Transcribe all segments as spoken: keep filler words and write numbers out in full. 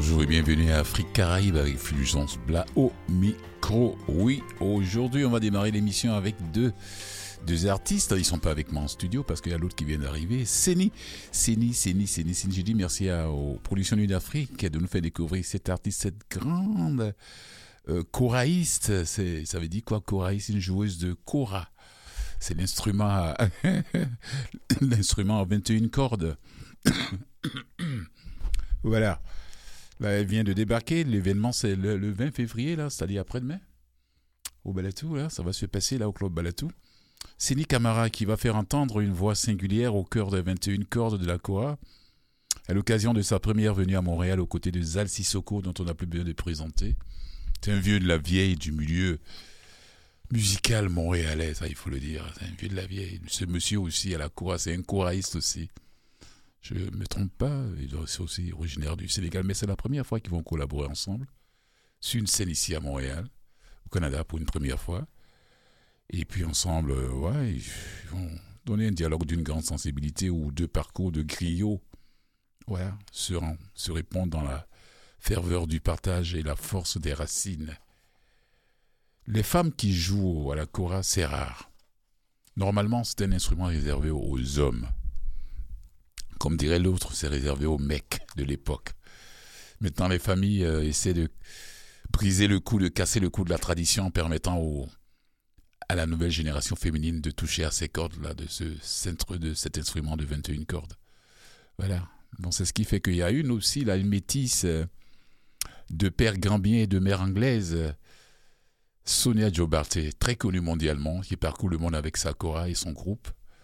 Bonjour et bienvenue à Afrique Caraïbe avec Fulgence Bla au micro. Oui, aujourd'hui on va démarrer l'émission avec deux, deux artistes. Ils ne sont pas avec moi en studio parce qu'il y a l'autre qui vient d'arriver. Seni, Seni, Seni, Seni, Seni. J'ai dit merci à, aux productions Nuit d'Afrique de nous faire découvrir cet artiste, cette grande euh, choraïste. C'est, ça veut dire quoi, choraïste? Une joueuse de kora. C'est l'instrument à, l'instrument à vingt et une cordes. Voilà. Là, elle vient de débarquer. L'événement, c'est le, le vingt février, là, c'est-à-dire après-demain, au Balatou. Là, ça va se passer là au Club Balatou. Seni Camara qui va faire entendre une voix singulière au cœur des vingt et une cordes de la kora à l'occasion de sa première venue à Montréal aux côtés de Zal Sissoko, dont on n'a plus besoin de présenter. C'est un vieux de la vieille du milieu musical montréalais, ça il faut le dire. C'est un vieux de la vieille. Ce monsieur aussi à la kora, c'est un choraïste aussi. Je ne me trompe pas, il est aussi originaire du Sénégal, mais c'est la première fois qu'ils vont collaborer ensemble sur une scène ici à Montréal, au Canada pour une première fois. Et puis ensemble, euh, ouais, ils vont donner un dialogue d'une grande sensibilité où deux parcours de griots voilà, se, se répondent dans la ferveur du partage et la force des racines. Les femmes qui jouent à la kora, c'est rare. Normalement, c'est un instrument réservé aux hommes. Comme dirait l'autre, c'est réservé aux mecs de l'époque. Maintenant, les familles euh, essaient de briser le cou, de casser le cou de la tradition en permettant au, à la nouvelle génération féminine de toucher à ces cordes-là, de, ce centre, de cet instrument de vingt et une cordes. Voilà. Donc, c'est ce qui fait qu'il y a une aussi, là, une métisse euh, de père gambien et de mère anglaise, euh, Sonia Diobarte, très connue mondialement, qui parcourt le monde avec sa kora et son groupe.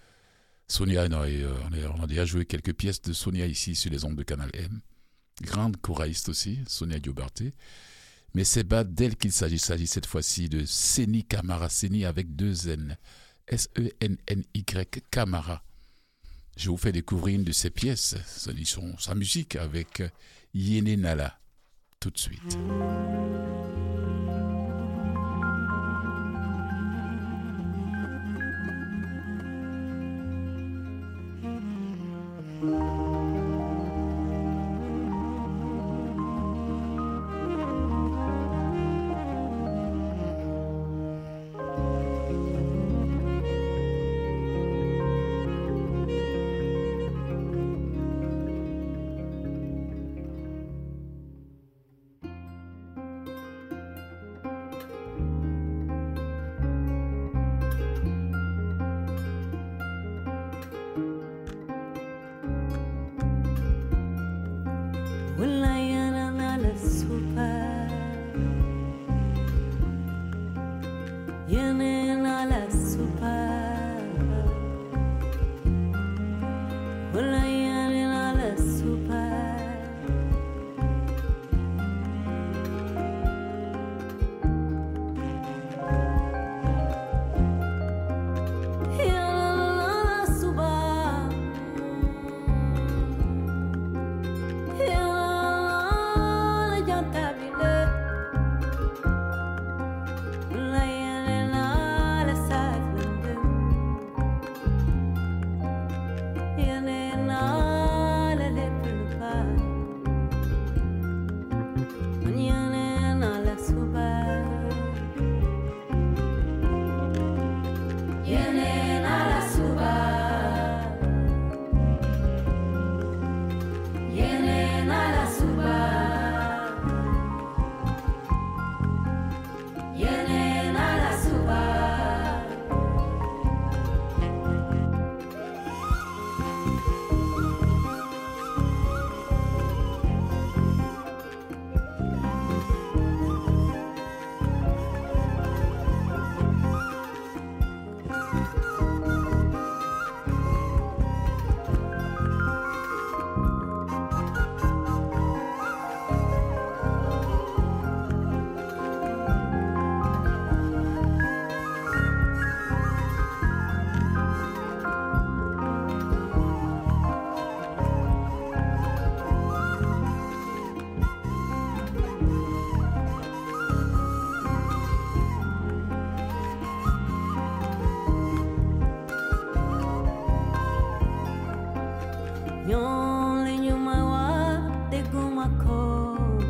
Sonia, non, et, euh, on a déjà joué quelques pièces de Sonia ici sur les ondes de Canal M. Grande choraïste aussi, Sonia Diobarte. Mais c'est pas d'elle qu'il s'agit. Il s'agit cette fois-ci de Seni Camara, Seni avec deux N. S E N N Y, Camara. Je vous fais découvrir une de ses pièces, son, sa musique avec Yene Nala, tout de suite. Yon le nyuma wa de guma ko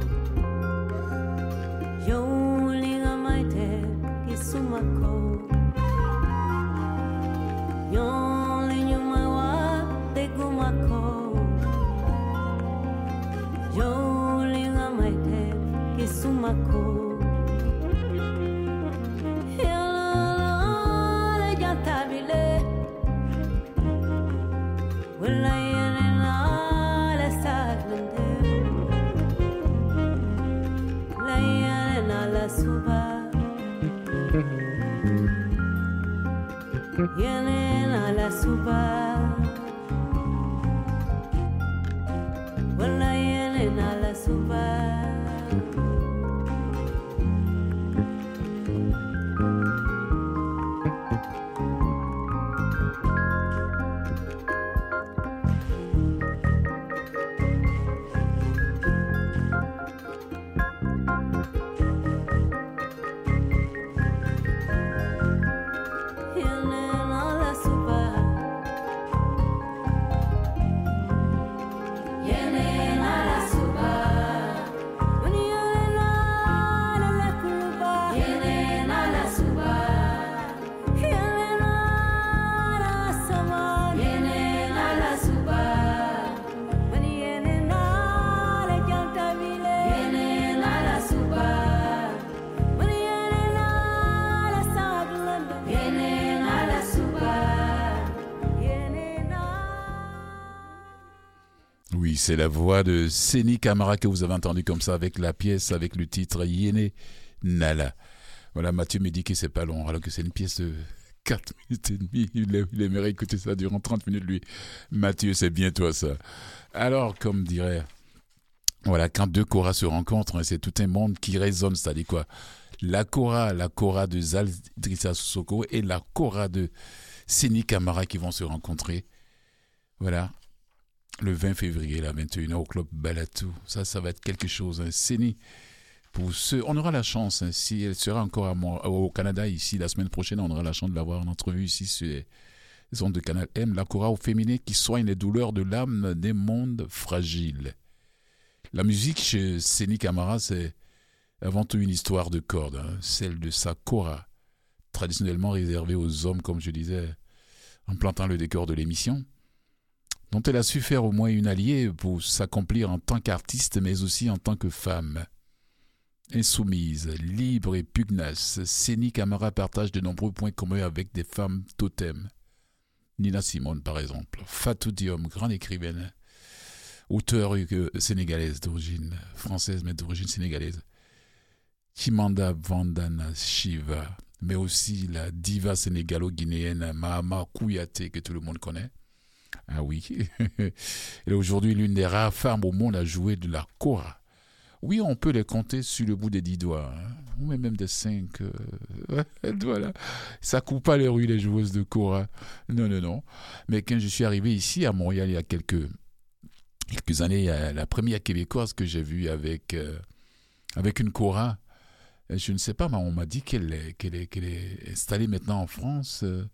C'est la voix de Séni Camara que vous avez entendu comme ça avec la pièce, avec le titre Yéné Nala. Voilà, Mathieu me dit que c'est pas long, alors que c'est une pièce de quatre minutes et demie. Il, il aimerait écouter ça durant trente minutes, lui. Mathieu, c'est bien toi ça. Alors, comme dirait, voilà, quand deux choras se rencontrent, c'est tout un monde qui résonne, c'est-à-dire quoi? La chora, la chora de Zal Idrissa Sissoko et la chora de Séni Camara qui vont se rencontrer. Voilà. Le vingt février, là, vingt et une heures, au club Balatou. Ça, ça va être quelque chose. Hein. Séni, pour ceux, on aura la chance, hein, si elle sera encore à Mont- au Canada, ici, la semaine prochaine, on aura la chance de l'avoir en entrevue ici sur les ondes de Canal M, la chorale au féminin qui soigne les douleurs de l'âme des mondes fragiles. La musique chez Séni Camara, c'est avant tout une histoire de cordes, hein, celle de sa chora, traditionnellement réservée aux hommes, comme je disais, en plantant le décor de l'émission, dont elle a su faire au moins une alliée pour s'accomplir en tant qu'artiste, mais aussi en tant que femme. Insoumise, libre et pugnace, Séni Camara partage de nombreux points communs avec des femmes totems. Nina Simone, par exemple, Fatou Diom, grande écrivaine, auteure sénégalaise d'origine française, mais d'origine sénégalaise. Chimamanda Vandana Shiva, mais aussi la diva sénégalo-guinéenne Mahama Kouyaté, que tout le monde connaît. Ah oui, elle est aujourd'hui l'une des rares femmes au monde à jouer de la kora. Oui, on peut les compter sur le bout des dix doigts, hein. Ou même des cinq euh, doigts là. Ça coupe pas les rues, les joueuses de kora. Non, non, non. Mais quand je suis arrivé ici à Montréal il y a quelques, quelques années, la première québécoise que j'ai vue avec, euh, avec une kora, je ne sais pas, mais on m'a dit qu'elle est, qu'elle est, qu'elle est installée maintenant en France. Euh,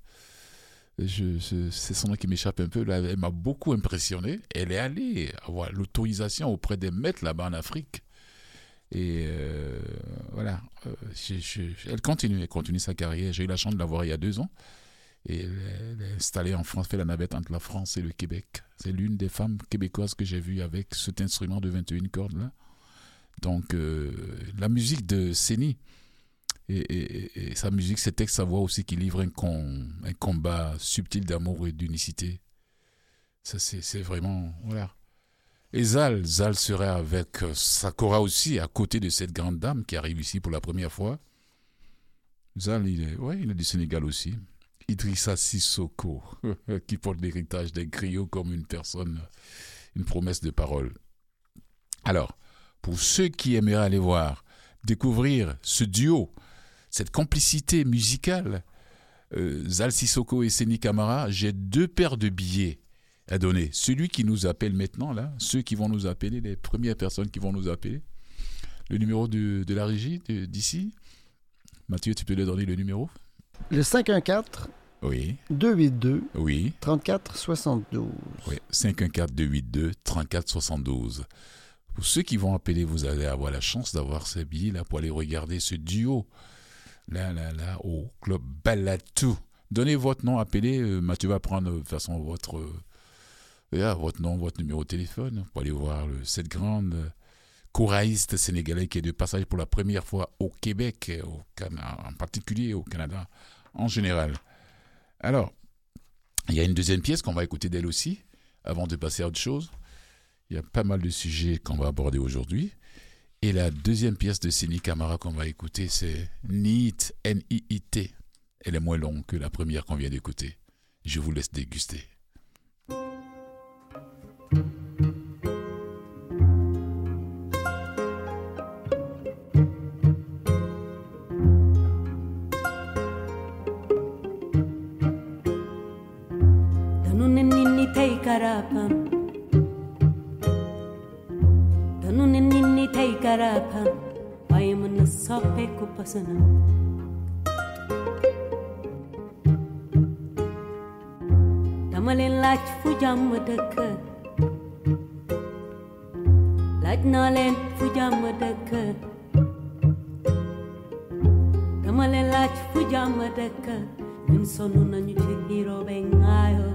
Je, je, c'est son nom qui m'échappe un peu. Là, elle m'a beaucoup impressionné. Elle est allée avoir l'autorisation auprès des maîtres là-bas en Afrique. Et euh, voilà. Euh, je, je, elle continue, elle continue sa carrière. J'ai eu la chance de la voir il y a deux ans. Et elle, elle est installée en France, fait la navette entre la France et le Québec. C'est l'une des femmes québécoises que j'ai vues avec cet instrument de vingt et une cordes là. Donc, euh, la musique de Séni. Et, et, et sa musique, ses textes, sa voix aussi qui livre un, con, un combat subtil d'amour et d'unicité. Ça, c'est, c'est vraiment... Voilà. Et Zal, Zal serait avec Sakura aussi, à côté de cette grande dame qui arrive ici pour la première fois. Zal, il est, ouais, il est du Sénégal aussi. Idrissa Sissoko, qui porte l'héritage des griots comme une personne, une promesse de parole. Alors, pour ceux qui aimeraient aller voir, découvrir ce duo, cette complicité musicale, euh, Zal Sissoko et Séni Camara, j'ai deux paires de billets à donner. Celui qui nous appelle maintenant, là, ceux qui vont nous appeler, les premières personnes qui vont nous appeler, le numéro de, de la régie de, d'ici. Mathieu, tu peux leur donner le numéro? Le cinq un quatre oui. deux huit deux oui. trente-quatre soixante-douze. Oui, cinq un quatre deux huit deux trente-quatre soixante-douze. Pour ceux qui vont appeler, vous allez avoir la chance d'avoir ces billets-là pour aller regarder ce duo. Là, là, là, au club Balatou. Donnez votre nom, appelez. Euh, Mathieu va prendre de toute façon votre, euh, yeah, votre nom, votre numéro de téléphone pour aller voir le, cette grande choraïste sénégalais qui est de passage pour la première fois au Québec, au Canada, en particulier au Canada en général. Alors, il y a une deuxième pièce qu'on va écouter d'elle aussi, avant de passer à autre chose. Il y a pas mal de sujets qu'on va aborder aujourd'hui. Et la deuxième pièce de Sini Camara qu'on va écouter, c'est Niit, N I I T. Elle est moins longue que la première qu'on vient d'écouter. Je vous laisse déguster. Karapam Danune ninni tay karapam Ayman soppe kupasana Damalin lach fujam dak Lach nalen fujam dak Damalin lach fujam dak Min sonu nanu ci hiro be ngayo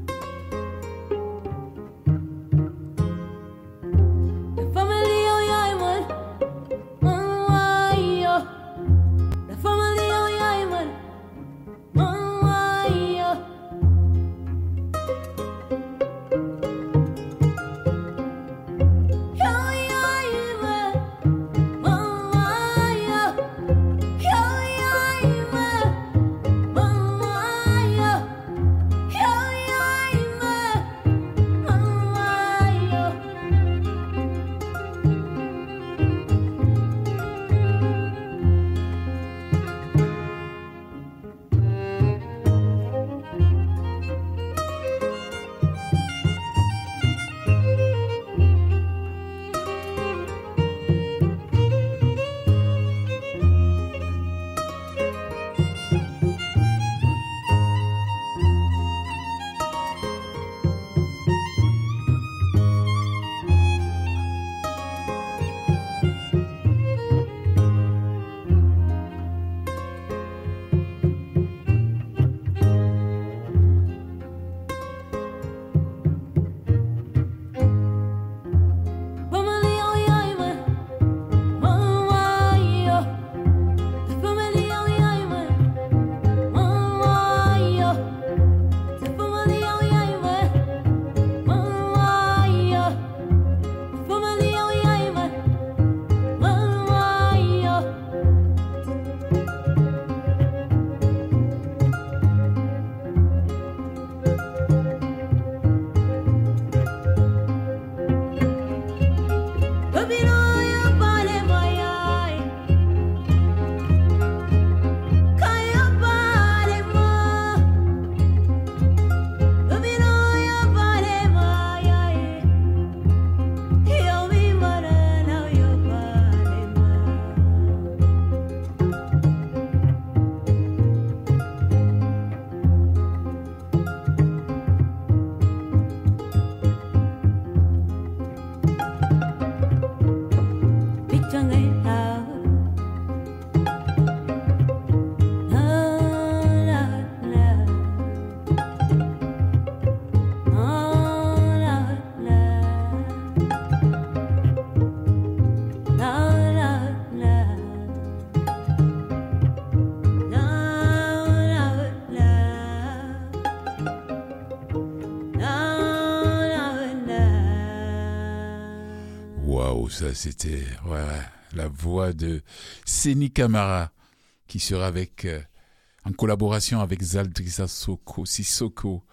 Ça, c'était ouais, ouais, la voix de Sini Camara qui sera avec, euh, en collaboration avec Zaldrissa Soko, Sissoko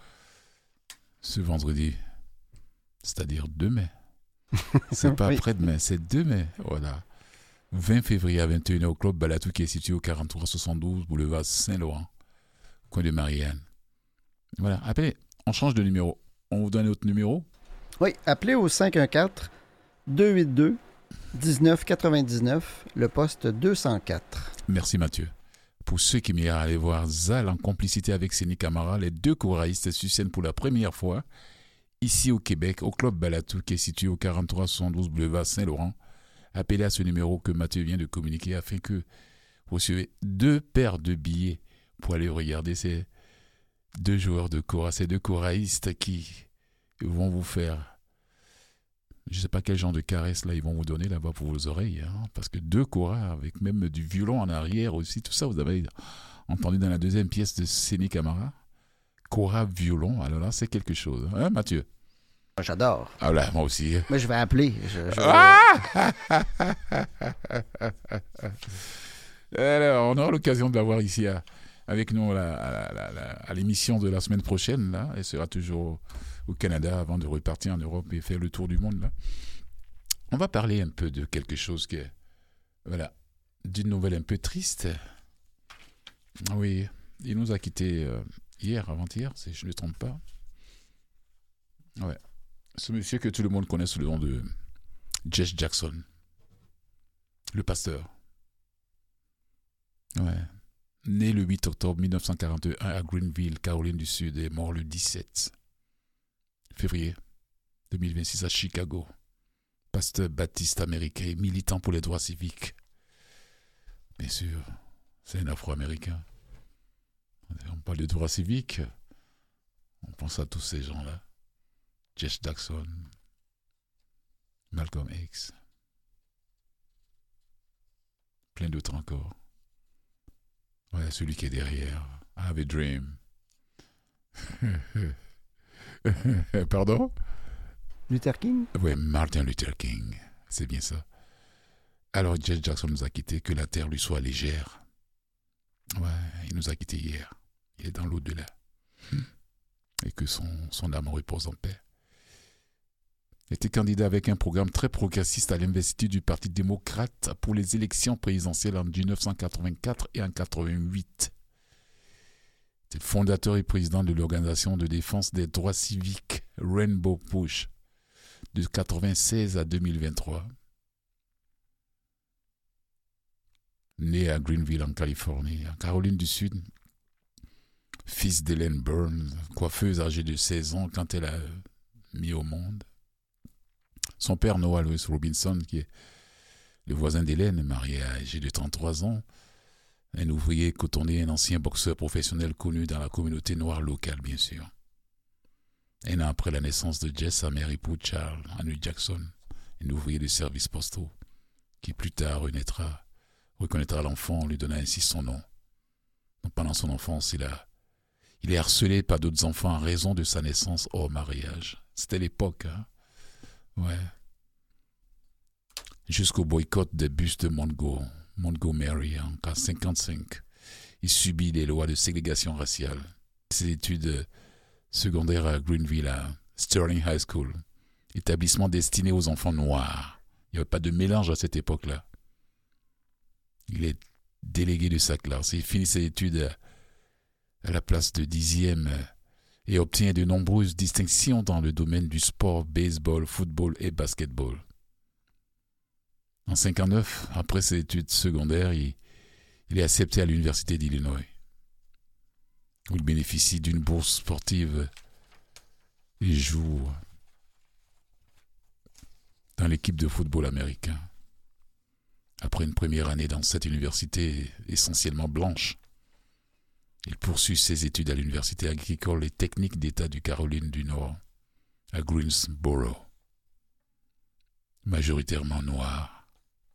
ce vendredi, c'est-à-dire deux mai. C'est pas Oui. après-demain, c'est deux mai. Voilà. vingt février à vingt et une heures au Club Balatou qui est situé au quarante-trois soixante-douze boulevard Saint-Laurent, coin de Marianne. Voilà. Appelez, on change de numéro. On vous donne notre numéro. Oui, appelez au cinq un quatre deux huit deux dix-neuf quatre-vingt-dix-neuf, le poste deux cent quatre. Merci Mathieu. Pour ceux qui m'iront aller voir Zal en complicité avec Sini Camara, les deux choraïstes sur scène pour la première fois, ici au Québec, au Club Balatou qui est situé au quarante-trois soixante-douze boulevard Saint-Laurent. Appelez à ce numéro que Mathieu vient de communiquer afin que vous recevez deux paires de billets pour aller regarder ces deux joueurs de chora, ces deux choraïstes qui vont vous faire Je ne sais pas quel genre de caresse là ils vont vous donner là-bas pour vos oreilles, hein, parce que deux choras avec même du violon en arrière aussi, tout ça, vous avez entendu dans la deuxième pièce de Céline Camara. Cora violon, alors là c'est quelque chose, hein Mathieu? J'adore. Ah là, moi aussi. Moi je vais appeler. Je, je... Ah alors, on aura l'occasion de la voir ici à, avec nous là, à, à, à, à l'émission de la semaine prochaine. Là. Elle sera toujours au Canada avant de repartir en Europe et faire le tour du monde. Là. On va parler un peu de quelque chose qui est, voilà, d'une nouvelle un peu triste. Oui, il nous a quittés euh, hier, avant-hier, si je ne me trompe pas. Ouais. Ce monsieur que tout le monde connaît sous le nom de Jesse Jackson, le pasteur. Ouais. Né le huit octobre mille neuf cent quarante et un à Greenville, Caroline du Sud, et mort le dix-sept février deux mille vingt-six à Chicago. Pasteur baptiste américain et militant pour les droits civiques. Bien sûr, c'est un Afro-Américain. On parle de droits civiques, on pense à tous ces gens-là. Jesse Jackson, Malcolm X, plein d'autres encore. Ouais, celui qui est derrière, I Have a Dream. Pardon? Luther King? Ouais, Martin Luther King, c'est bien ça. Alors Jesse Jackson nous a quittés, que la terre lui soit légère. Ouais, il nous a quittés hier. Il est dans l'au-delà. Et que son, son âme repose en paix. Il était candidat avec un programme très progressiste à l'investiture du Parti démocrate pour les élections présidentielles en dix-neuf cent quatre-vingt-quatre et en quatre-vingt-huit. Il était fondateur et président de l'Organisation de défense des droits civiques Rainbow Push de quatre-vingt-seize à deux mille vingt-trois. Né à Greenville en Californie, en Caroline du Sud, fils d'Helen Burns, coiffeuse âgée de seize ans quand elle a mis au monde. Son père, Noah Louis Robinson, qui est le voisin d'Hélène, marié âgé de trente-trois ans, un ouvrier cotonnier, un ancien boxeur professionnel connu dans la communauté noire locale, bien sûr. Un an après la naissance de Jess, sa mère épouse Charles Henry Jackson, un ouvrier de services postaux, qui plus tard renaîtra, reconnaîtra l'enfant en lui donnant ainsi son nom. Donc, pendant son enfance, il, a, il est harcelé par d'autres enfants en raison de sa naissance hors mariage. C'était l'époque, hein? Ouais. Jusqu'au boycott des bus de Mongo, Montgomery en mille neuf cent cinquante-cinq. Il subit les lois de ségrégation raciale. Ses études secondaires à Greenville, à Sterling High School, établissement destiné aux enfants noirs. Il n'y avait pas de mélange à cette époque-là. Il est délégué de sa classe. Il finit ses études à, à la place de dixième et obtient de nombreuses distinctions dans le domaine du sport, baseball, football et basketball. En cinquante-neuf, après ses études secondaires, il, il est accepté à l'Université d'Illinois, où il bénéficie d'une bourse sportive et joue dans l'équipe de football américain. Après une première année dans cette université essentiellement blanche, il poursuit ses études à l'Université agricole et technique d'État du Caroline du Nord, à Greensboro, majoritairement noir.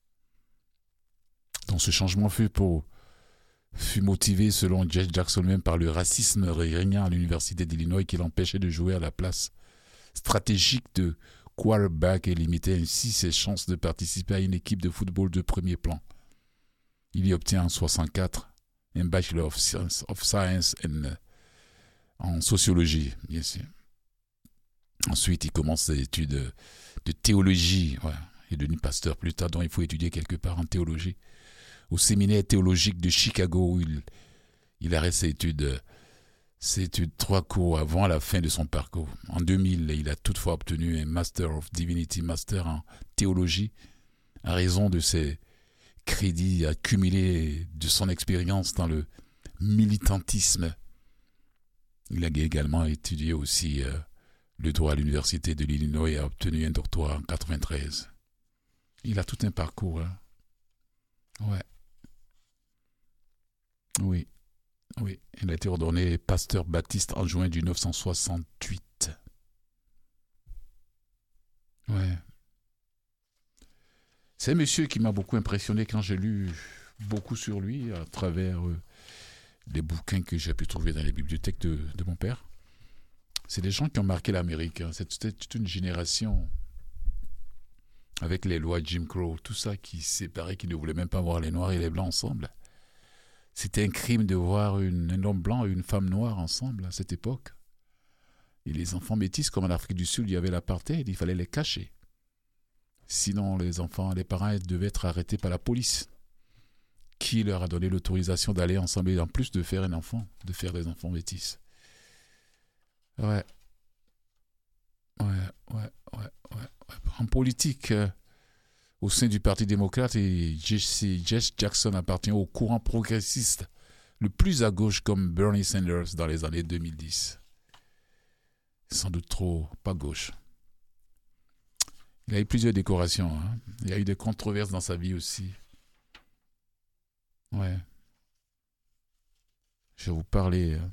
Donc ce changement fut, pour, fut motivé, selon Jesse Jackson même, par le racisme régnant à l'Université d'Illinois qui l'empêchait de jouer à la place stratégique de quarterback et limitait ainsi ses chances de participer à une équipe de football de premier plan. Il y obtient en soixante-quatre un Bachelor of Science, of Science en, en sociologie, bien sûr. Ensuite, il commence ses études de théologie. Ouais. Il est devenu pasteur plus tard, donc il faut étudier quelque part en théologie. Au séminaire théologique de Chicago, où il, il arrête ses études, ses études trois cours avant la fin de son parcours. En deux mille, il a toutefois obtenu un Master of Divinity, Master en théologie, à raison de ses crédits accumulés de son expérience dans le militantisme. Il a également étudié aussi euh, le droit à l'Université de l'Illinois et a obtenu un doctorat en quatre-vingt-treize. Il a tout un parcours. Hein. Ouais. Oui. Oui. Il a été ordonné pasteur baptiste en juin mille neuf cent soixante-huit. Ouais. C'est un monsieur qui m'a beaucoup impressionné quand j'ai lu beaucoup sur lui à travers euh, les bouquins que j'ai pu trouver dans les bibliothèques de, de mon père. C'est des gens qui ont marqué l'Amérique. Hein. C'est toute, toute une génération avec les lois Jim Crow, tout ça qui séparait, qui ne voulait même pas voir les Noirs et les Blancs ensemble. C'était un crime de voir une, un homme blanc et une femme noire ensemble à cette époque. Et les enfants métis, comme en Afrique du Sud, il y avait l'apartheid, il fallait les cacher. Sinon, les enfants, les parents devaient être arrêtés par la police, qui leur a donné l'autorisation d'aller ensemble et en plus de faire un enfant, de faire des enfants métis. Ouais. Ouais, ouais, ouais, ouais. En politique, euh, au sein du Parti démocrate, et Jesse, Jesse Jackson appartient au courant progressiste le plus à gauche comme Bernie Sanders dans les années deux mille dix. Sans doute trop pas gauche. Il a eu plusieurs décorations. Hein. Il y a eu des controverses dans sa vie aussi. Ouais. Je vais vous parler euh,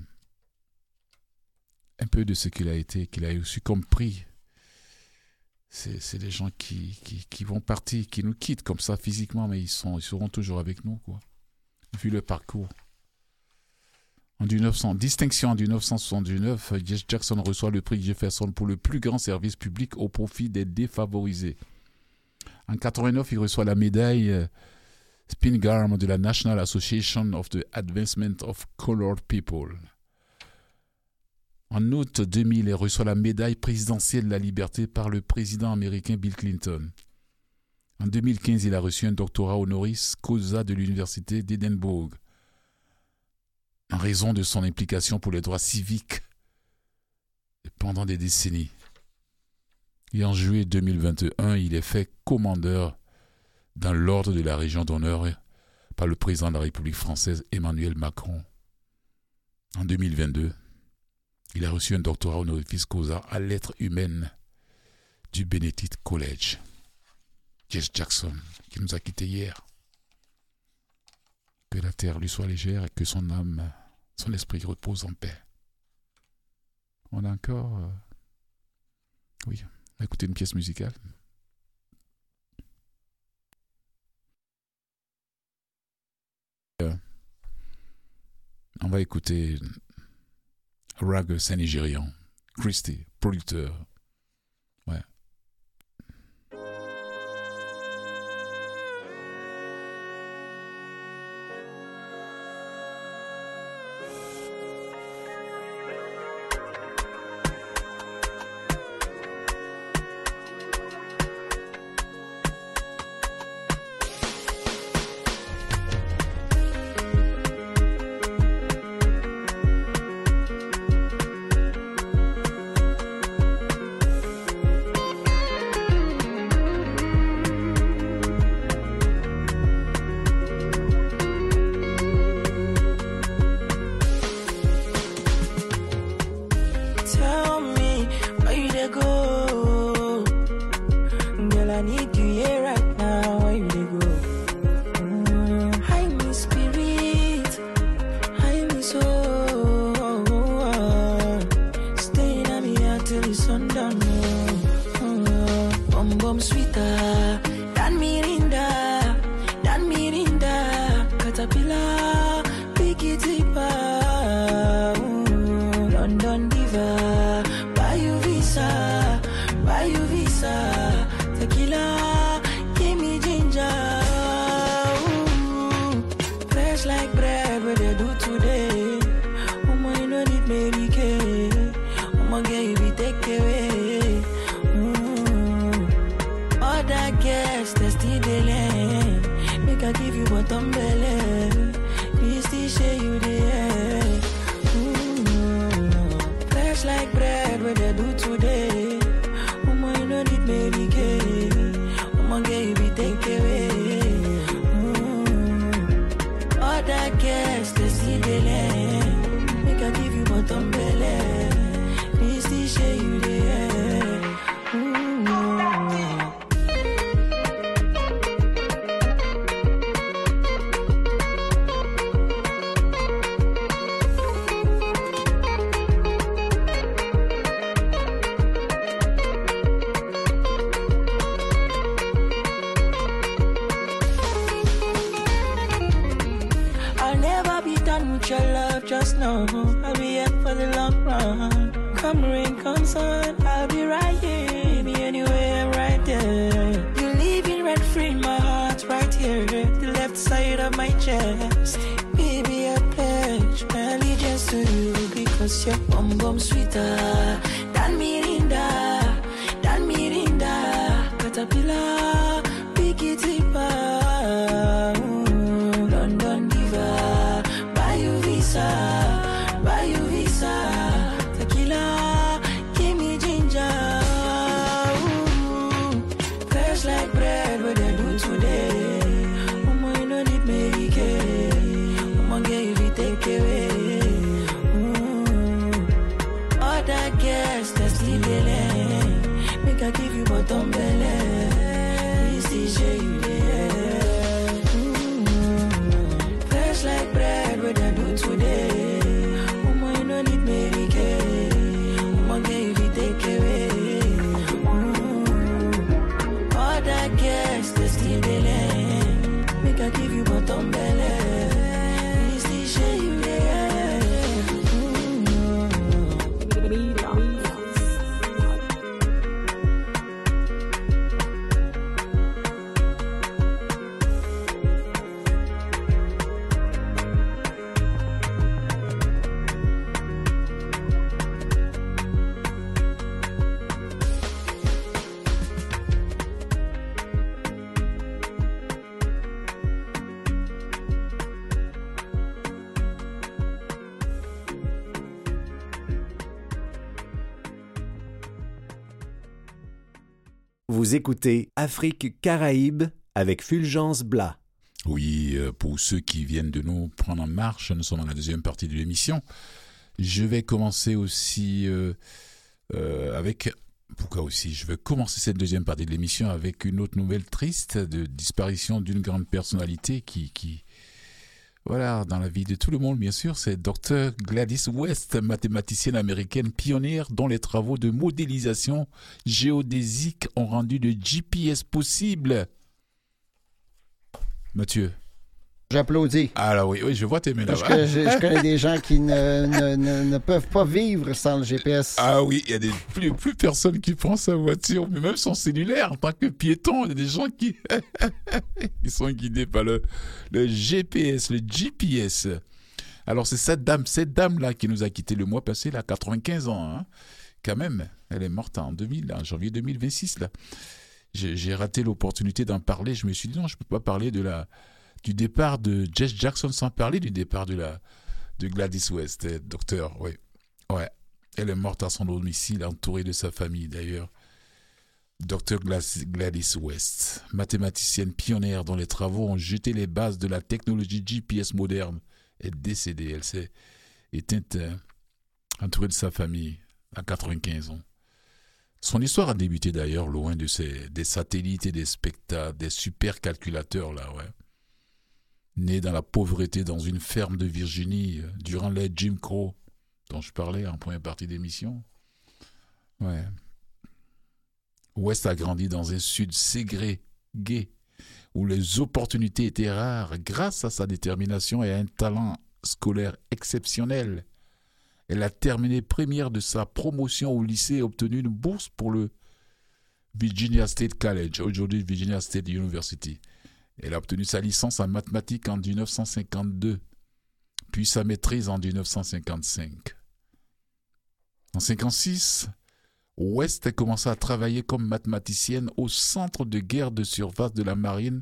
un peu de ce qu'il a été, qu'il a aussi comme prix. C'est, c'est des gens qui, qui, qui vont partir, qui nous quittent comme ça physiquement, mais ils, sont, ils seront toujours avec nous, quoi. Vu le parcours. En dix-neuf cents, distinction en dix-neuf cent soixante-dix-neuf, Jesse Jackson reçoit le prix Jefferson pour le plus grand service public au profit des défavorisés. En quatre-vingt-neuf, il reçoit la médaille Spingarn de la National Association of the Advancement of Colored People. En août deux mille, il reçoit la médaille présidentielle de la liberté par le président américain Bill Clinton. En deux mille quinze, il a reçu un doctorat honoris causa de l'université d'Édimbourg en raison de son implication pour les droits civiques pendant des décennies. Et en juillet deux mille vingt et un, il est fait commandeur dans l'ordre de la Légion d'honneur par le président de la République française Emmanuel Macron. En deux mille vingt-deux, il a reçu un doctorat honoris causa à lettres humaines du Benedict College. Jesse Jackson, qui nous a quittés hier. Que la terre lui soit légère et que son âme, son esprit repose en paix. On a encore... Euh... Oui, on va écouter une pièce musicale. Euh, on va écouter Rag Saint-Nigérian, Christy, producteur. Ouais. want your love, just know I'll be here for the long run. Come rain, come sun, I'll be right here. Be anywhere, right there. You living rent free in my heart, right here. The left side of my chest. Baby, I pledge my allegiance to you because you're bum bum sweeter than Mirinda, than Mirinda. Caterpillar, big it London diva, buy you visa, buy you visa. Tequila, give me ginger. Ooh, fresh like bread, what I do today. Woman, you don't need Mary Kay. Woman, get you take away. Ooh, all that gas, that's the belly. Make I give you bottom belly. Please, D J, you there. Ooh, fresh like bread, what I do today. Woman, you don't need Mary Kay. Woman, get you take away. Ooh, all that gas, that's the belly. Make I give you bottom belly. Please, D J, you there. Vous écoutez Afrique Caraïbes avec Fulgence Blas. Oui, euh, pour ceux qui viennent de nous prendre en marche, nous sommes dans la deuxième partie de l'émission. Je vais commencer aussi euh, euh, avec... Pourquoi aussi Je vais commencer cette deuxième partie de l'émission avec une autre nouvelle triste de disparition d'une grande personnalité qui... qui Voilà, dans la vie de tout le monde, bien sûr, c'est docteur Gladys West, mathématicienne américaine pionnière dont les travaux de modélisation géodésique ont rendu le G P S possible. Mathieu. J'applaudis. Ah là oui, oui, je vois tes mains là. Parce que je, je connais des gens qui ne, ne, ne, ne peuvent pas vivre sans le G P S. Ah oui, il y a des, plus, plus personne qui prend sa voiture, mais même son cellulaire, en tant que piéton, il y a des gens qui, qui sont guidés par le, le G P S, le G P S. Alors c'est cette dame, cette dame-là qui nous a quittés le mois passé, elle a quatre-vingt-quinze ans, hein, quand même. Elle est morte en deux mille, en janvier deux mille vingt-six. Là. J'ai, j'ai raté l'opportunité d'en parler, je me suis dit non, je ne peux pas parler de la... du départ de Jesse Jackson sans parler du départ de, la, de Gladys West, docteur, oui. Ouais. Elle est morte à son domicile, entourée de sa famille d'ailleurs. docteur Gladys West, mathématicienne pionnière dont les travaux ont jeté les bases de la technologie G P S moderne, est décédée. Elle s'est éteinte, euh, entourée de sa famille, à quatre-vingt-quinze ans. Son histoire a débuté d'ailleurs loin de ces, des satellites et des spectacles, des supercalculateurs là, ouais. Né dans la pauvreté dans une ferme de Virginie durant l'ère Jim Crow, dont je parlais en première partie d'émission. Ouais. West a grandi dans un sud ségrégué, où les opportunités étaient rares grâce à sa détermination et à un talent scolaire exceptionnel. Elle a terminé première de sa promotion au lycée et obtenu une bourse pour le Virginia State College, aujourd'hui Virginia State University. Elle a obtenu sa licence en mathématiques en dix-neuf cent cinquante-deux, puis sa maîtrise en dix-neuf cent cinquante-cinq. En mille neuf cent cinquante-six, West a commencé à travailler comme mathématicienne au centre de guerre de surface de la marine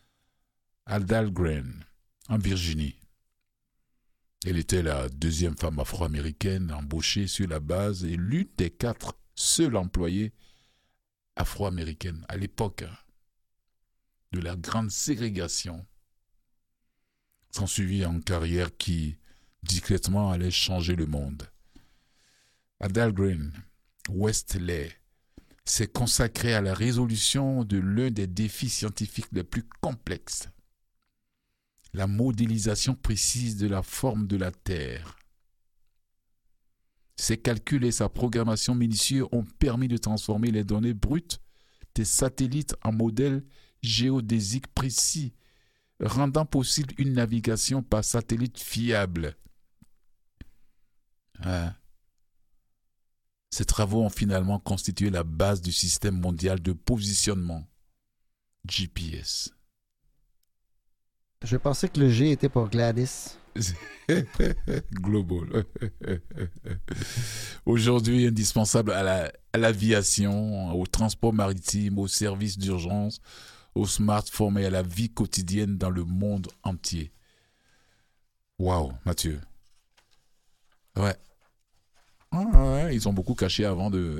à Dahlgren, en Virginie. Elle était la deuxième femme afro-américaine embauchée sur la base et l'une des quatre seuls employés afro-américaines à l'époque de la grande ségrégation. S'ensuivit une carrière qui, discrètement, allait changer le monde. À Dahlgren, Westley s'est consacré à la résolution de l'un des défis scientifiques les plus complexes, la modélisation précise de la forme de la Terre. Ses calculs et sa programmation minutieuse ont permis de transformer les données brutes des satellites en modèles géodésiques précis, rendant possible une navigation par satellite fiable. Ouais. Ces travaux ont finalement constitué la base du système mondial de positionnement, G P S. Je pensais que le G était pour Gladys. Global. Aujourd'hui indispensable à, la, à l'aviation, au transport maritime, aux services d'urgence, aux smartphones et à la vie quotidienne dans le monde entier. Waouh, Mathieu. Ouais. Ah ouais, ils ont beaucoup caché avant de...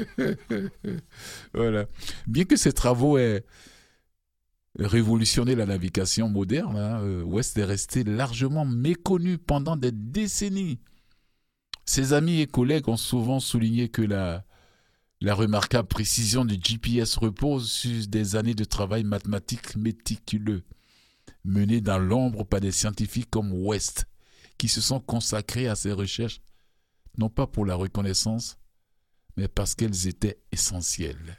Voilà. Bien que ces travaux aient révolutionné la navigation moderne, hein, euh, West est resté largement méconnu pendant des décennies. Ses amis et collègues ont souvent souligné que la, la remarquable précision du G P S repose sur des années de travail mathématique méticuleux, mené dans l'ombre par des scientifiques comme West, qui se sont consacrés à ces recherches, non pas pour la reconnaissance, mais parce qu'elles étaient essentielles.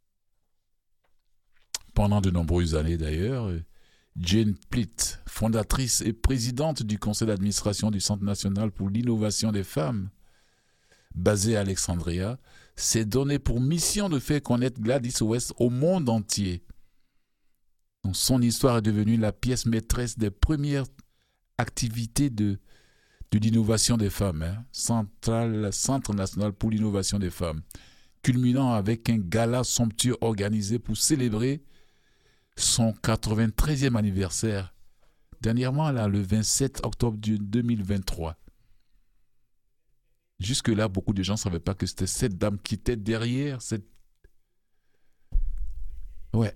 Pendant de nombreuses années d'ailleurs, Jane Plitt, fondatrice et présidente du conseil d'administration du Centre national pour l'innovation des femmes, basé à Alexandria, s'est donné pour mission de faire connaître Gladys West au monde entier. Donc, son histoire est devenue la pièce maîtresse des premières activités de, de l'innovation des femmes, hein, Central, Centre national pour l'innovation des femmes, culminant avec un gala somptueux organisé pour célébrer son quatre-vingt-treizième anniversaire, dernièrement là, le vingt-sept octobre deux mille vingt-trois. Jusque-là, beaucoup de gens ne savaient pas que c'était cette dame qui était derrière cette... Ouais.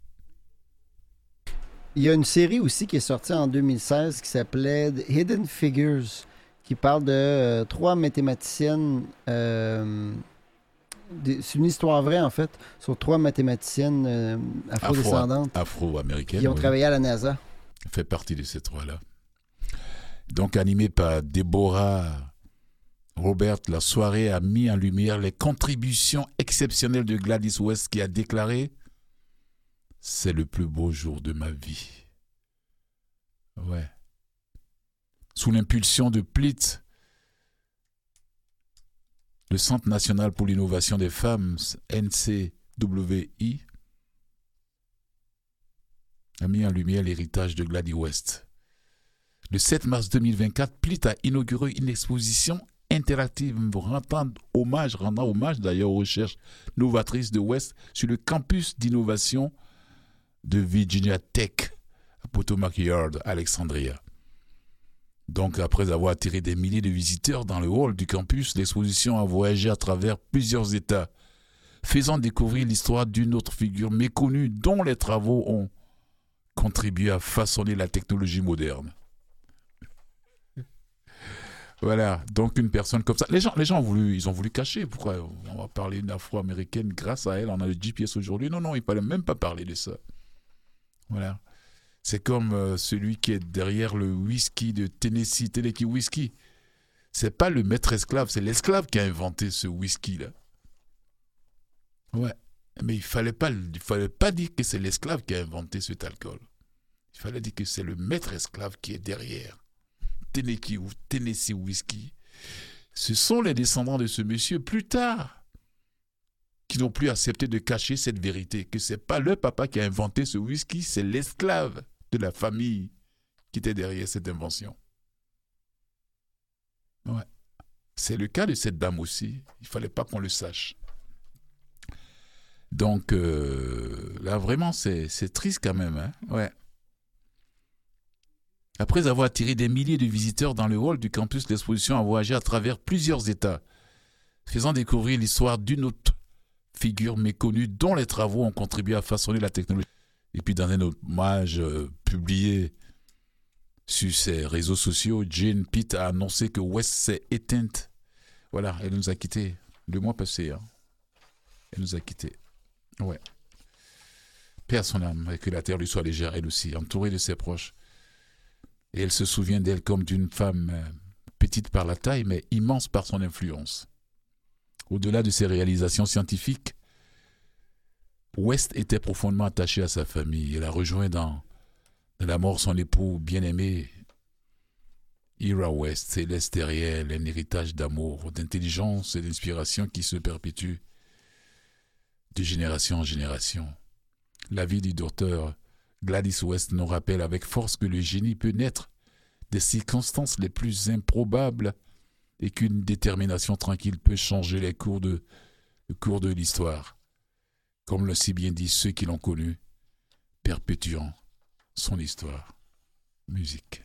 Il y a une série aussi qui est sortie en deux mille seize qui s'appelait The Hidden Figures, qui parle de euh, trois mathématiciennes... Euh, c'est une histoire vraie, en fait, sur trois mathématiciennes euh, afro-descendantes afro-américaines, qui ont oui. travaillé à la NASA. Fait partie de ces trois-là. Donc, animé par Deborah Robert, la soirée a mis en lumière les contributions exceptionnelles de Gladys West qui a déclaré « C'est le plus beau jour de ma vie ». Ouais. Sous l'impulsion de Plitt, le Centre national pour l'innovation des femmes, N C W I, a mis en lumière l'héritage de Gladys West. Le sept mars deux mille vingt-quatre, Plitt a inauguré une exposition interactive rendant hommage, rendant hommage d'ailleurs aux recherches novatrices de West sur le campus d'innovation de Virginia Tech à Potomac Yard, Alexandria. Donc, après avoir attiré des milliers de visiteurs dans le hall du campus, l'exposition a voyagé à travers plusieurs États, faisant découvrir l'histoire d'une autre figure méconnue dont les travaux ont contribué à façonner la technologie moderne. Voilà, donc une personne comme ça. Les gens, les gens ont voulu, ils ont voulu cacher. Pourquoi on va parler d'une afro-américaine grâce à elle, on a le G P S aujourd'hui. Non, non, il ne fallait même pas parler de ça. Voilà. C'est comme euh, celui qui est derrière le whisky de Tennessee, Tennessee Whiskey. C'est pas le maître esclave, c'est l'esclave qui a inventé ce whisky-là. Ouais, mais il fallait pas, il fallait pas dire que c'est l'esclave qui a inventé cet alcool. Il fallait dire que c'est le maître esclave qui est derrière Tennessee, Tennessee Whiskey. Ce sont les descendants de ce monsieur plus tard qui n'ont plus accepté de cacher cette vérité, que c'est pas le papa qui a inventé ce whisky, c'est l'esclave de la famille qui était derrière cette invention. Ouais. C'est le cas de cette dame aussi. Il fallait pas qu'on le sache. Donc, euh, là, vraiment, c'est, c'est triste quand même. Hein? Ouais. Après avoir attiré des milliers de visiteurs dans le hall du campus, l'exposition a voyagé à travers plusieurs États, faisant découvrir l'histoire d'une autre figure méconnue dont les travaux ont contribué à façonner la technologie. Et puis, dans un hommage euh, publié sur ses réseaux sociaux, Jane Plitt a annoncé que West s'est éteinte. Voilà, elle nous a quittés le mois passé. Hein. Elle nous a quittés. Ouais. Paix à son âme, et que la terre lui soit légère, elle aussi, entourée de ses proches. Et elle se souvient d'elle comme d'une femme euh, petite par la taille, mais immense par son influence. Au-delà de ses réalisations scientifiques, West était profondément attaché à sa famille. Elle a rejoint dans, dans la mort son époux bien-aimé Ira West, c'est l'Est et réel, un héritage d'amour, d'intelligence et d'inspiration qui se perpétue de génération en génération. La vie du docteur Gladys West nous rappelle avec force que le génie peut naître des circonstances les plus improbables et qu'une détermination tranquille peut changer les cours de, le cours de l'histoire. Comme l'ont si bien dit ceux qui l'ont connu, perpétuant son histoire. Musique.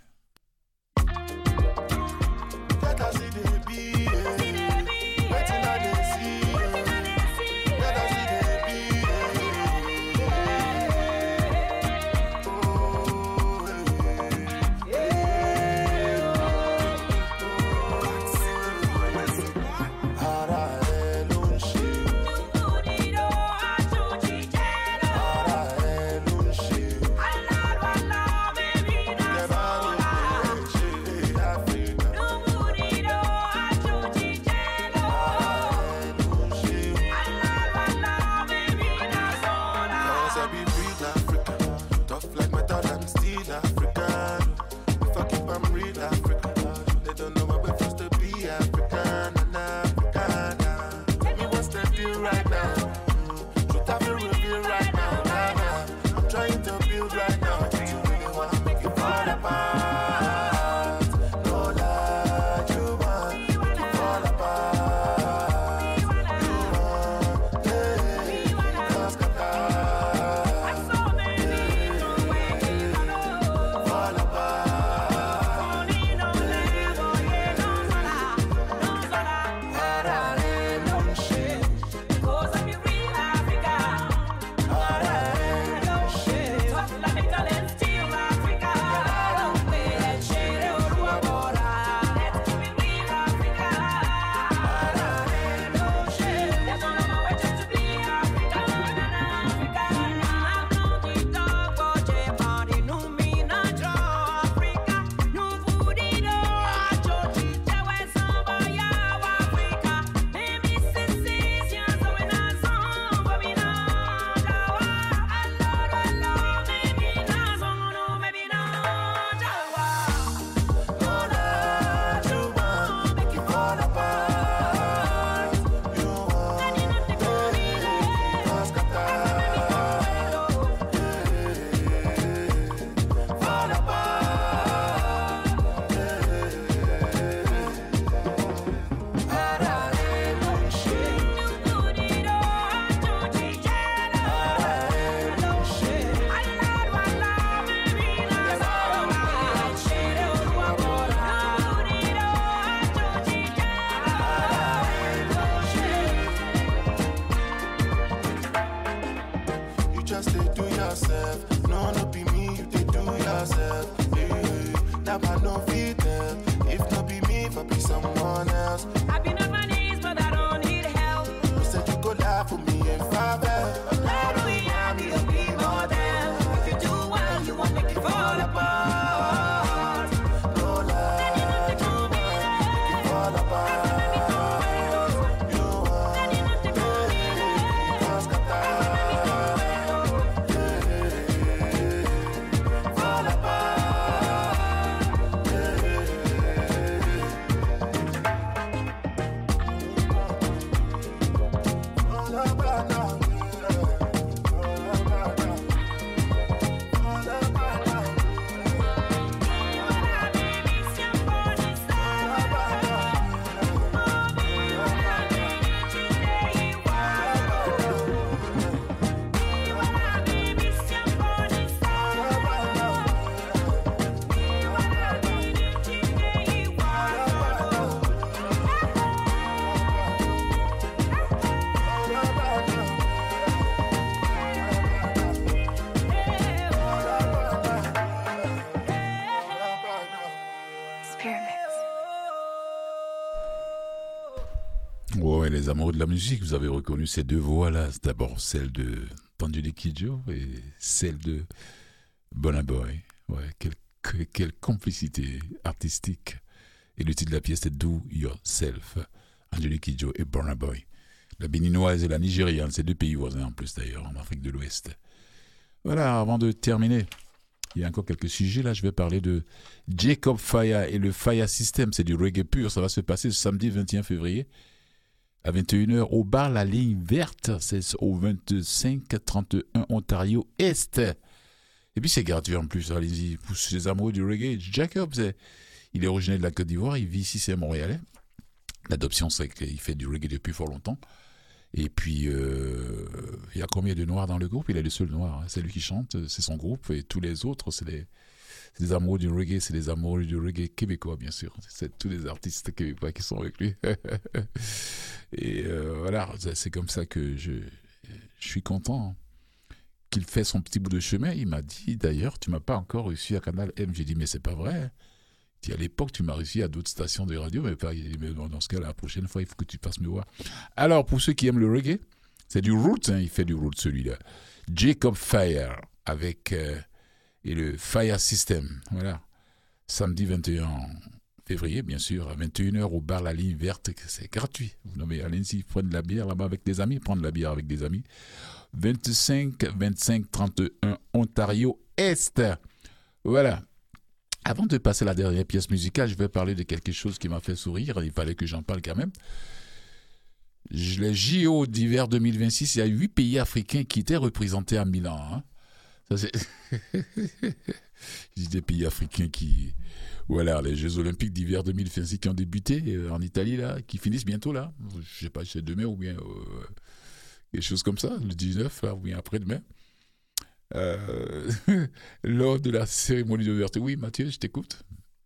Ouais, les amoureux de la musique, vous avez reconnu ces deux voix-là. C'est d'abord celle de Tandjili Kidjo et celle de Burna Boy. Ouais, quelle, quelle complicité artistique. Et le titre de la pièce, c'est Do Yourself. Tandjili Kidjo et Burna Boy. La béninoise et la nigériane, c'est deux pays voisins en plus d'ailleurs, en Afrique de l'Ouest. Voilà, avant de terminer, Il y a encore quelques sujets. Là, je vais parler de Jacob Faya et le Faya System. C'est du reggae pur. Ça va se passer ce samedi vingt et un février à vingt et une heures au bar La Ligne Verte. C'est au vingt-cinq trente et un Ontario Est. Et puis, c'est gratuit en plus. Allez-y, pour les amoureux du reggae. Jacob, c'est, il est originaire de la Côte d'Ivoire. Il vit ici, c'est Montréalais. L'adoption, c'est qu'il fait du reggae depuis fort longtemps. Et puis, euh, il y a combien de noirs dans le groupe? Il est le seul noir. Hein. C'est lui qui chante, c'est son groupe. Et tous les autres, c'est des, c'est des amoureux du reggae. C'est des amoureux du reggae québécois, bien sûr. C'est tous les artistes québécois qui sont avec lui. Et euh, voilà, c'est comme ça que je, je suis content qu'il fait son petit bout de chemin. Il m'a dit, d'ailleurs, tu ne m'as pas encore reçu à Canal M. J'ai dit, mais c'est pas vrai. Il dit, à l'époque, tu m'as réussi à d'autres stations de radio, mais, pas, mais dans ce cas, la prochaine fois, il faut que tu passes me voir. Alors, pour ceux qui aiment le reggae, c'est du roots, hein, il fait du roots celui-là. Jacob Fire avec euh, et le Fire System. Voilà. Samedi vingt et un février, bien sûr, à vingt et une heures au bar La Ligne Verte. C'est gratuit. Vous nommez, allez-y, prendre de la bière là-bas avec des amis, prendre de la bière avec des amis. vingt-cinq vingt-cinq trente et un Ontario Est. Voilà. Avant de passer à la dernière pièce musicale, je vais parler de quelque chose qui m'a fait sourire. Il fallait que j'en parle quand même. Les J O d'hiver deux mille vingt-six, il y a huit pays africains qui étaient représentés à Milan. Hein. Ça, c'est... Je dis des pays africains qui... Voilà, les Jeux Olympiques d'hiver deux mille vingt-six qui ont débuté en Italie, là, qui finissent bientôt, là. Je ne sais pas si c'est demain ou bien... Euh, quelque chose comme ça, le dix-neuf, là, ou bien après-demain. Euh, lors de la cérémonie d'ouverture. Oui, Mathieu, je t'écoute.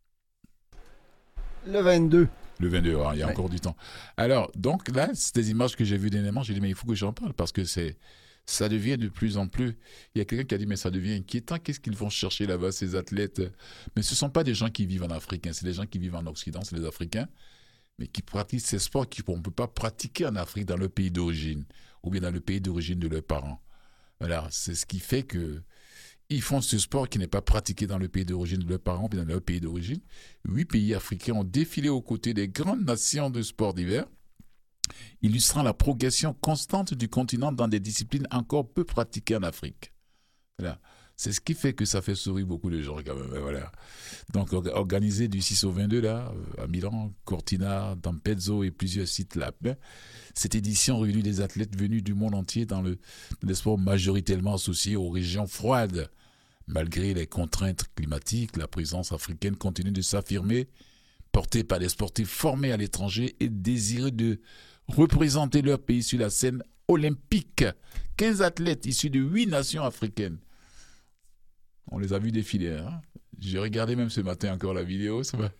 Le vingt-deux. Le vingt-deux, hein, il y a ouais. encore du temps. Alors, donc là, c'est des images que j'ai vues dernièrement. J'ai dit, mais il faut que j'en parle parce que c'est, ça devient de plus en plus... Il y a quelqu'un qui a dit, mais ça devient inquiétant. Qu'est-ce qu'ils vont chercher là-bas, ces athlètes? Mais ce ne sont pas des gens qui vivent en Afrique. Hein. C'est des gens qui vivent en Occident, c'est les Africains, mais qui pratiquent ces sports qu'on ne peut pas pratiquer en Afrique, dans leur pays d'origine, ou bien dans le pays d'origine de leurs parents. Voilà, c'est ce qui fait qu'ils font ce sport qui n'est pas pratiqué dans le pays d'origine de leurs parents, ou bien dans leur pays d'origine. Huit pays africains ont défilé aux côtés des grandes nations de sport d'hiver, illustrant la progression constante du continent dans des disciplines encore peu pratiquées en Afrique. Voilà. C'est ce qui fait que ça fait sourire beaucoup de gens quand même. Voilà. Donc, organisé du six au vingt-deux, là, à Milan, Cortina, Dampezzo et plusieurs sites là. Cette édition réunit des athlètes venus du monde entier dans le, dans les sports majoritairement associés aux régions froides. Malgré les contraintes climatiques, la présence africaine continue de s'affirmer, portée par des sportifs formés à l'étranger et désireux de représenter leur pays sur la scène olympique. quinze athlètes issus de huit nations africaines. On les a vus défiler. Hein. J'ai regardé même ce matin encore la vidéo. Ça va...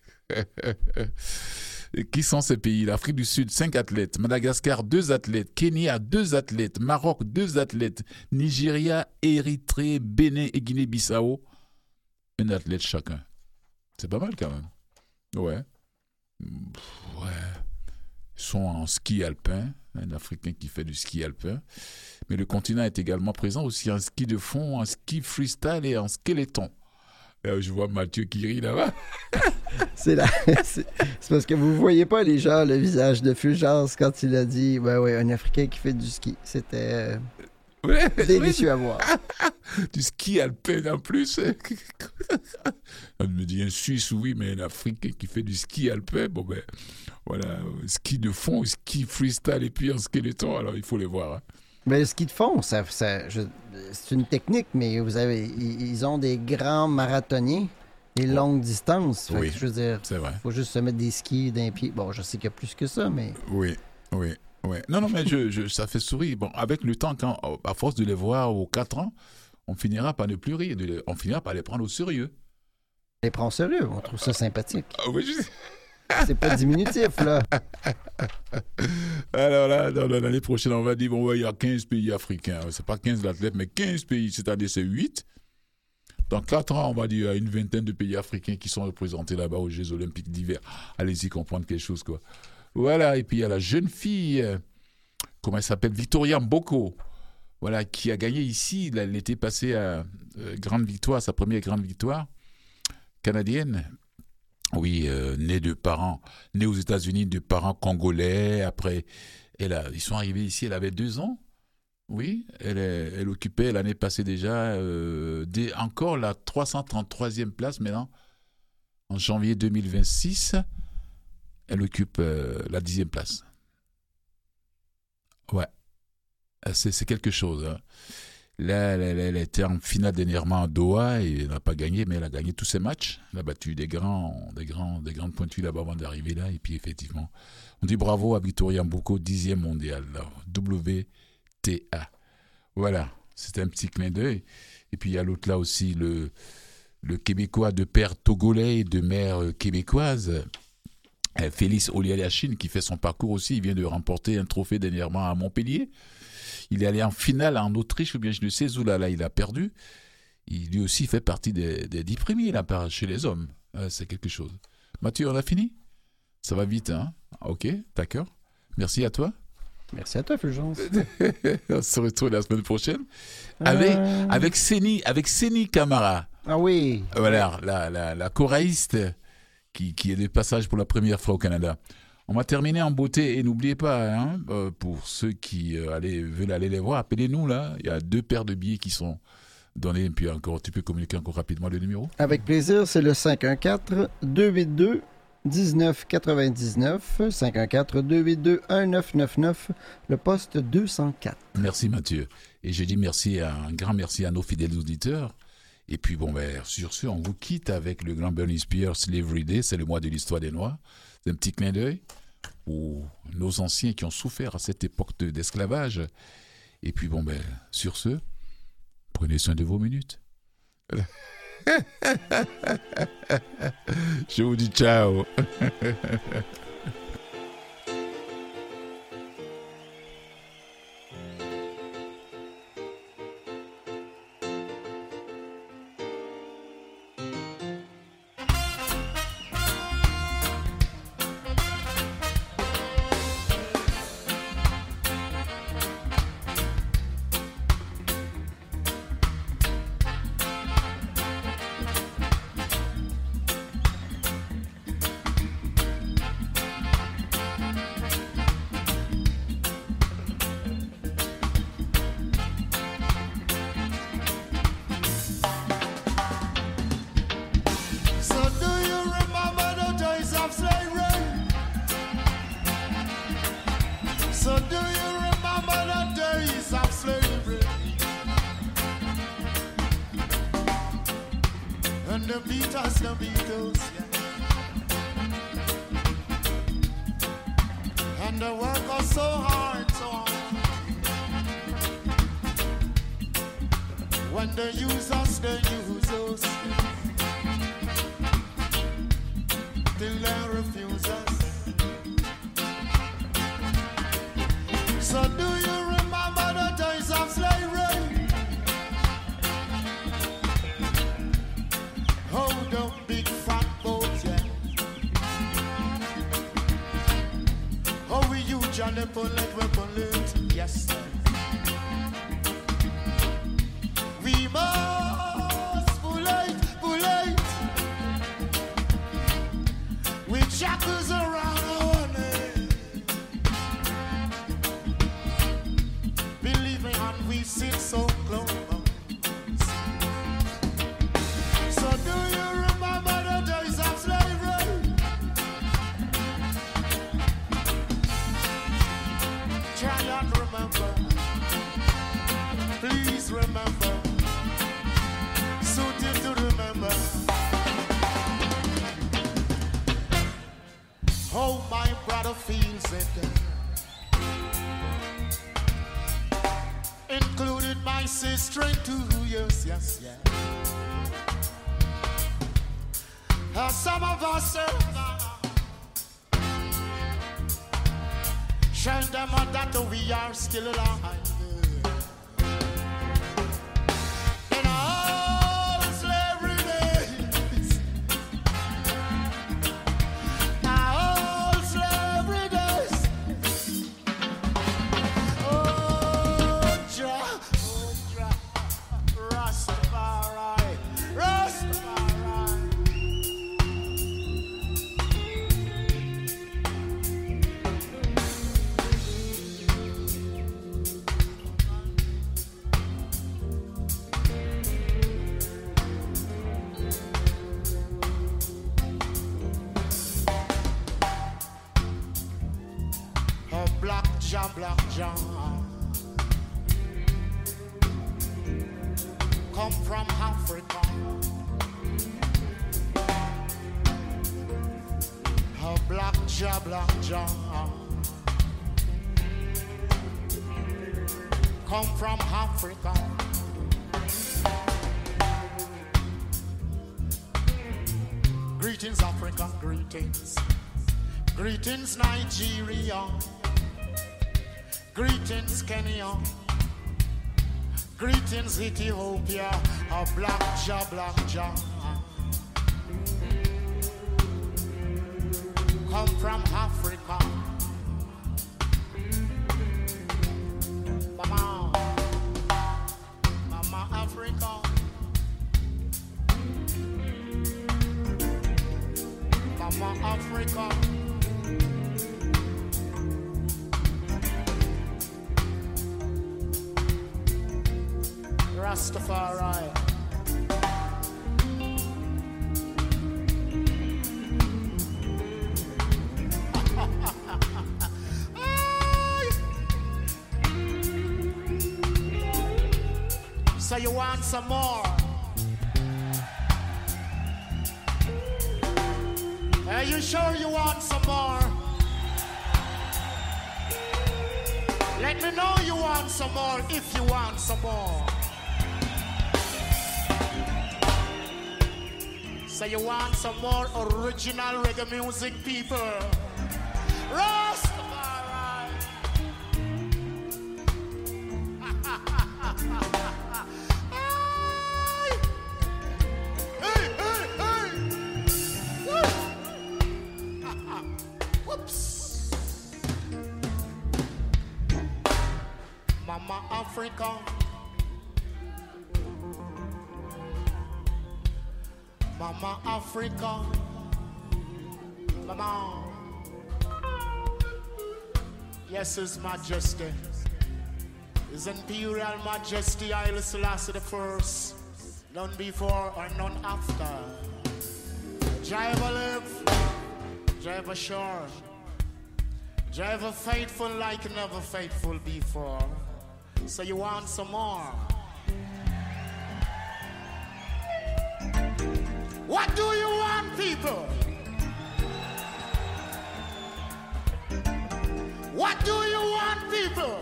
Qui sont ces pays? L'Afrique du Sud, cinq athlètes. Madagascar, deux athlètes. Kenya, deux athlètes. Maroc, deux athlètes. Nigeria, Érythrée, Bénin et Guinée-Bissau, un athlète chacun. C'est pas mal quand même. Ouais. Ouais. Ils sont en ski alpin. Un Africain qui fait du ski alpin. Mais le continent est également présent aussi en ski de fond, en ski freestyle et en skeleton. Là, je vois Mathieu qui rit là-bas. c'est, la... c'est... c'est parce que vous ne voyez pas les gens, le visage de Fulgence quand il a dit ouais, ouais, un Africain qui fait du ski. C'était ouais, délicieux ouais. à voir. Du ski alpin en plus. On me dit un Suisse, oui, mais un Africain qui fait du ski alpin. Bon, ben, voilà, ski de fond, ski freestyle et puis en skeleton. Alors, il faut les voir. Hein. Mais le ski de fond, ça, ça, je, c'est une technique, mais vous avez, ils ont des grands marathoniens, des longues distances. Fait oui, que, je veux dire, c'est vrai. Il faut juste se mettre des skis d'un pied. Bon, je sais qu'il y a plus que ça, mais... Oui, oui, oui. Non, non, mais je, je, ça fait sourire. Bon, avec le temps, quand, à force de les voir aux quatre ans, on finira par ne plus rire. Les, on finira par les prendre au sérieux. On les prend au sérieux, on trouve ça sympathique. Ah oui, je sais. C'est pas diminutif, là. Alors là, dans l'année prochaine, on va dire, bon, ouais, il y a quinze pays africains. C'est pas quinze athlètes, mais quinze pays, c'est-à-dire c'est huit. Dans quatre ans, on va dire, il y a une vingtaine de pays africains qui sont représentés là-bas aux Jeux Olympiques d'hiver. Allez-y comprendre quelque chose, quoi. Voilà, et puis il y a la jeune fille, euh, comment elle s'appelle, Victoria Mboko, voilà, qui a gagné ici, l'été passé à euh, grande victoire, sa première grande victoire canadienne. Oui, euh, née de parents, née aux États-Unis de parents congolais. Après, elle a, ils sont arrivés ici, elle avait deux ans. Oui, elle, est, elle occupait l'année passée déjà euh, des, encore la trois cent trente-troisième place maintenant. En janvier deux mille vingt-six, elle occupe euh, la dixième place. Ouais, c'est, c'est quelque chose. Hein. Là, elle, elle, elle était en finale dernièrement à Doha et elle n'a pas gagné, mais elle a gagné tous ses matchs. Elle a battu des grands, des grands, des grandes pointues là-bas avant d'arriver là. Et puis effectivement, on dit bravo à Victoria Mboko, dixième mondial, là, W T A. Voilà, c'était un petit clin d'œil. Et puis il y a l'autre là aussi, le, le Québécois de père togolais et de mère québécoise, Félix Olialiachine, qui fait son parcours aussi. Il vient de remporter un trophée dernièrement à Montpellier. Il est allé en finale en Autriche, ou bien je ne sais où, là, là il a perdu. Il lui aussi fait partie des, des dix premiers là, chez les hommes. Euh, c'est quelque chose. Mathieu, on a fini ? Ça va vite, hein ? Ok, d'accord. Merci à toi. Merci à toi, Fulgence. On se retrouve la semaine prochaine avec, euh... avec Séni, avec Séni Camara. Ah oui. Voilà, la, la, la choraïste qui, qui est de passage pour la première fois au Canada. On va terminer en beauté et n'oubliez pas, hein, euh, pour ceux qui euh, allez, veulent aller les voir, appelez-nous là. Il y a deux paires de billets qui sont donnés. Et puis encore, tu peux communiquer encore rapidement le numéro. Avec plaisir, c'est le cinq un quatre, deux huit deux, un neuf neuf neuf, cinq un quatre, deux huit deux, un neuf neuf neuf, le poste deux cent quatre. Merci Mathieu. Et je dis merci, à, un grand merci à nos fidèles auditeurs. Et puis bon, ben, sur ce, on vous quitte avec le grand Bernie Spears, Slavery Day, c'est le mois de l'histoire des Noirs. C'est un petit clin d'œil pour nos anciens qui ont souffert à cette époque de, d'esclavage. Et puis bon, ben, sur ce, prenez soin de vos minutes. Je vous dis ciao. Still alive in all slavery days, all slavery days. Oh, Jah, oh, Jah, Rastafari, Rastafari. Jah. Come from Africa. A black Jah, black Jah. Come from Africa. Greetings, Africa, greetings. Greetings, Nigeria. Greetings, Kenya. Greetings, Ethiopia. A black Jah, black Jah. Come from Africa. Mama, Mama Africa. Mama Africa. Rastafari. So you want some more? Are you sure you want some more? Let me know you want some more if you want some more. So you want some more original reggae music, people? Rastafari. Hey, hey, hey. Whoops. Mama Africa. Mama Africa. Mama. Yes, His Majesty. His Imperial Majesty Haile Selassie the First. None before or none after. Jah ever live, Jah ever sure, Jah ever faithful like never faithful before. So you want some more? What do you want, people? What do you want, people?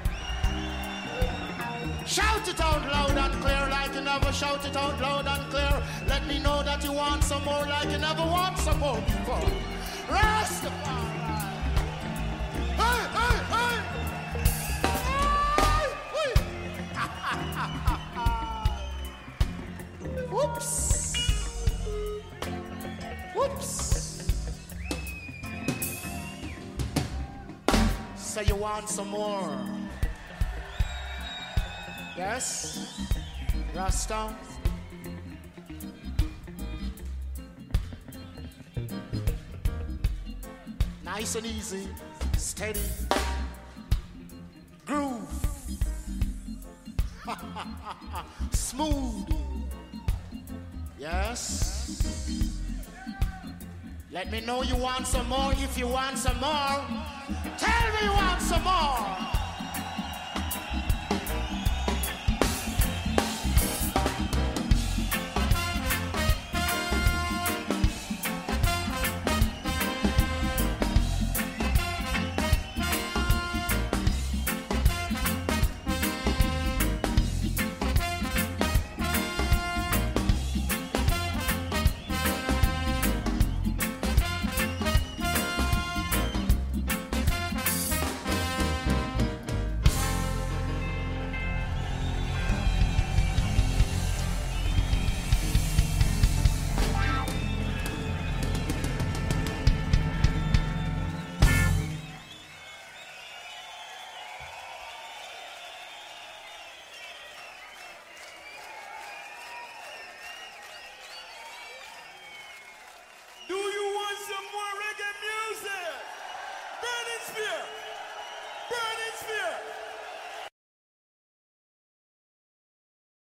Shout it out loud and clear like you never shout it out loud and clear. Let me know that you want some more like you never want some more before. Rastafari. Hey, hey, hey. Hey, whoops. Whoops. So you want some more? Yes? Rasta? Nice and easy, steady, groove, smooth. Yes? Let me know you want some more. If you want some more, tell me you want some more.